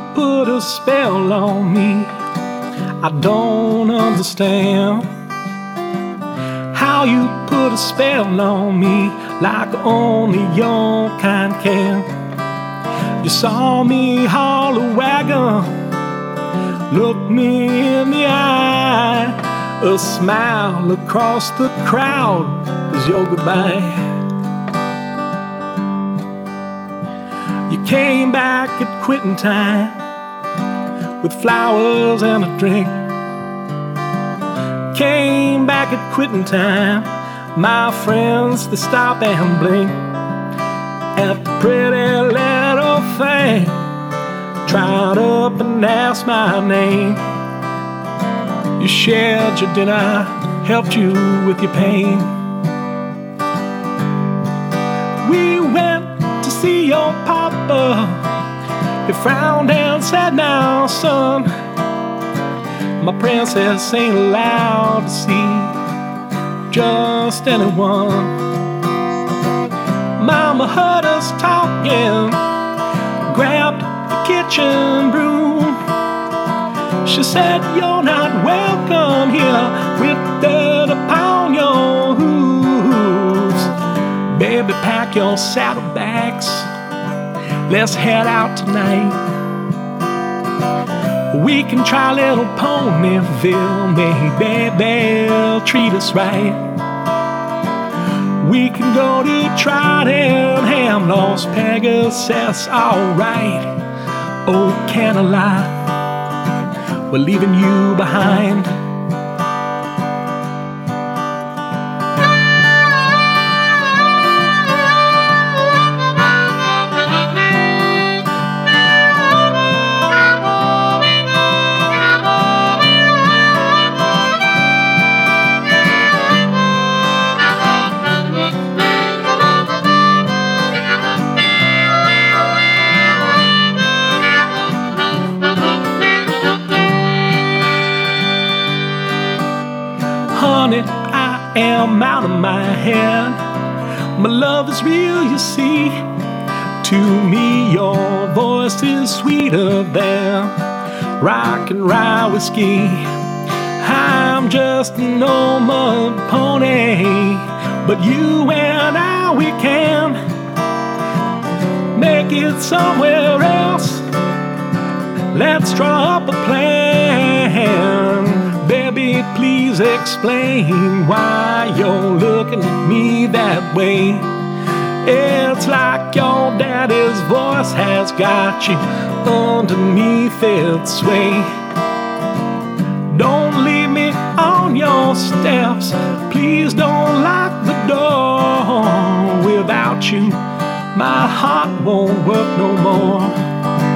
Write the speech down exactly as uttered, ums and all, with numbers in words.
put a spell on me. I don't understand how you put a spell on me like only your kind can. You saw me haul a wagon, looked me in the eye. A smile across the crowd was your goodbye. You came back at quitting time with flowers and a drink. Came back at quitting time, my friends, they stop and blink at the pretty little thing. Tried up and asked my name. You shared your dinner, helped you with your pain. We went to see your papa. He frowned and said, "Now, son, my princess ain't allowed to see just anyone." Mama heard us talking, grabbed the kitchen broom. She said, "You're not welcome here with dirt upon your hooves. Baby, pack your saddlebags, let's head out tonight. We can try Little Ponyville, maybe they'll treat us right. We can go to Tottenham, Las Pegasus, alright. Oh, can I lie? We're leaving you behind." Honey, I am out of my head. My love is real, you see. To me, your voice is sweeter than rock and rye whiskey. I'm just an old mud pony, but you and I, we can make it somewhere else. Let's draw up a plan. Baby, please explain why you're looking at me that way. It's like your daddy's voice has got you underneath its sway. Don't leave me on your steps, please don't lock the door. Without you, my heart won't work no more.